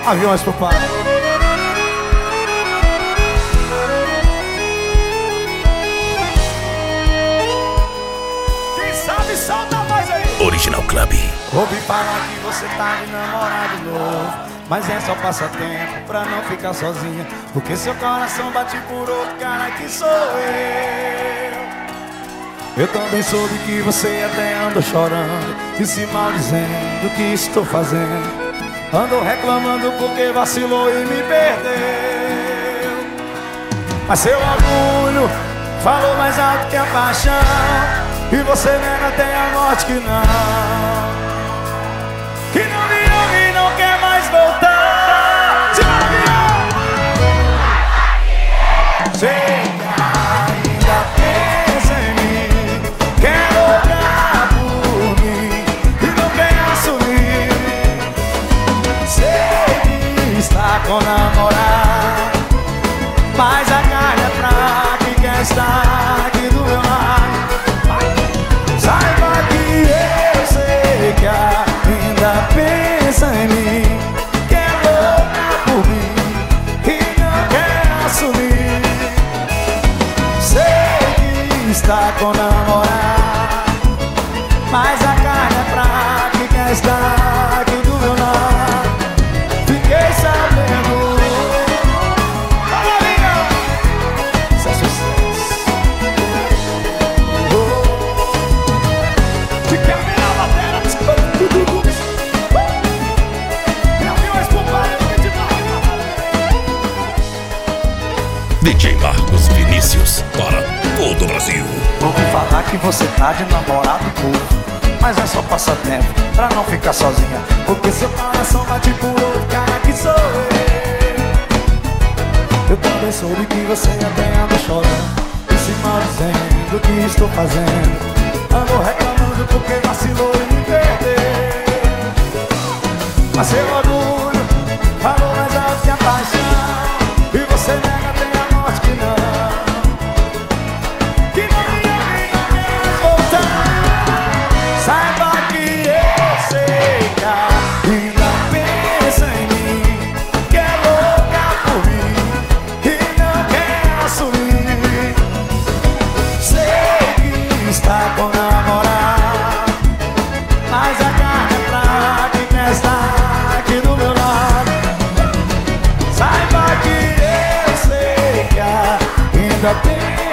Aviões pro pai. Quem sabe solta a voz aí. Original Club. Ouvi falar que você tá de namorado novo, mas é só passatempo pra não ficar sozinha, porque seu coração bate por outro cara que sou eu. Eu também soube que você até anda chorando e se maldizendo que estou fazendo. Ando reclamando porque vacilou e me perdeu. Mas seu orgulho falou mais alto que a paixão, e você nega até a morte que não. Que não me ama e não quer mais voltar. Se não me ama, sei que ainda pensa em mim, quer loucar por mim e não quer assumir. Sei que está com namorado, mas a carne é fraca e quer estar aqui do meu lado. Saiba que eu sei que ainda pensa em mim, quer louca por mim e não quer assumir. Sei que está com namorado, mas a carne é fraca e quer estar aqui do meu lado. Fiquei sabendo. Fala, amiga. Isso é sucesso. Fiquei a melhor batera. Aviões pro pai, DJ Marcos Vinícius para todo o Brasil. ouvi falar que você tá de namorado novo, mas é só passatempo pra não ficar sozinha, porque seu coração bate por outro cara que sou eu. Eu também soube que você até anda chorando e se maldizendo que estou fazendo. Ando reclamando porque vacilou e me perdeu. Mas seu orgulho falou mais alto que a paixão, e você nega até a morte que não. Que não me ama e não quer voltar. Saiba que eu sei que ainda pensa em mim, quer louca por mim e não quer assumir. Sei que está com namorado, mas a carne é fraca e quer estar aqui do meu lado. Saiba que eu sei que ainda pensa